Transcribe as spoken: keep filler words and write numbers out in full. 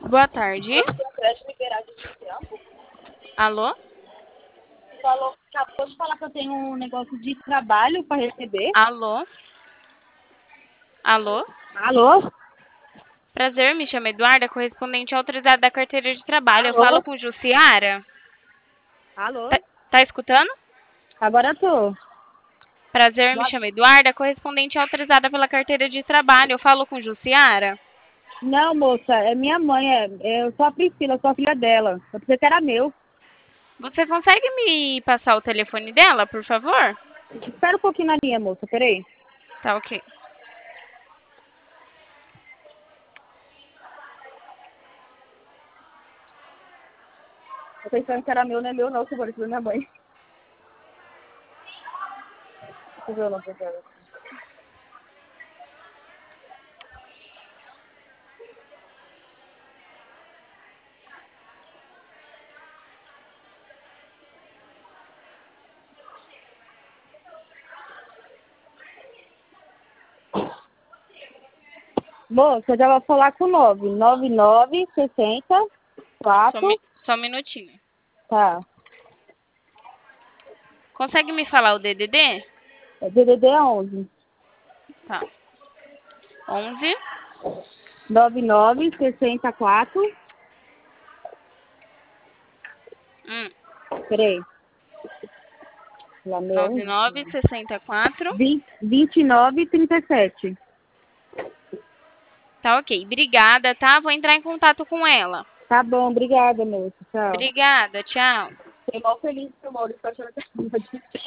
Boa tarde. Eu tenho crédito liberado de tempo. Alô? Falou, acabou de falar que eu tenho um negócio de trabalho para receber. Alô? Alô? Alô? Prazer, me chamo Eduarda, correspondente autorizada da carteira de trabalho. Eu falo Alô? com Jussiara? Tá, Alô? tá escutando? Agora eu tô. Prazer, me Boa- chamo Eduarda, correspondente autorizada pela carteira de trabalho. Eu falo com Jussiara? Não, moça, é minha mãe, é, é- eu sou a Priscila, eu sou a filha dela. Eu pensei que era meu. Você consegue me passar o telefone dela, por favor? Espera um pouquinho na linha, moça, peraí. Tá ok. Eu pensando que era meu, não é meu não, segura, isso é minha mãe. Deixa eu ver o nome dela. Moça, eu já vou falar com nove. nove nove sessenta Só, quatro. mi- só um minutinho. Tá. Consegue me falar o D D D? É D D D onze. Tá. onze, nove nove sessenta quatro. hum, Peraí. Lá nove meu. nove sessenta e quatro. vinte e nove trinta e sete. Tá ok. Obrigada, tá? Vou entrar em contato com ela. Tá bom, obrigada, moça. Tchau. Obrigada, tchau. Fiquei mal feliz que o Maurício tá achando que é